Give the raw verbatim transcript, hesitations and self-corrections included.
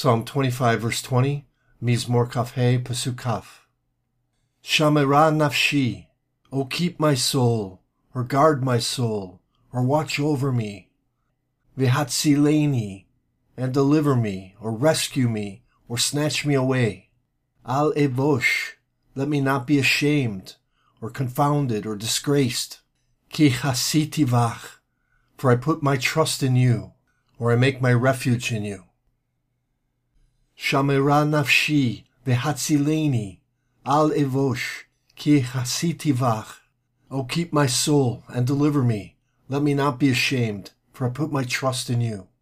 Psalm twenty-five, verse twenty, Mizmor Kaf He, Pasuk Kaf. Shamera nafshi, O keep my soul, or guard my soul, or watch over me. V'hatzileni, and deliver me, or rescue me, or snatch me away. Al evosh, let me not be ashamed, or confounded, or disgraced. Ki chasiti vach, for I put my trust in you, or I make my refuge in you. Shamera nafshi, v'hatzileni, al evosh, ki chasiti vach. O keep my soul, and deliver me. Let me not be ashamed, for I put my trust in you.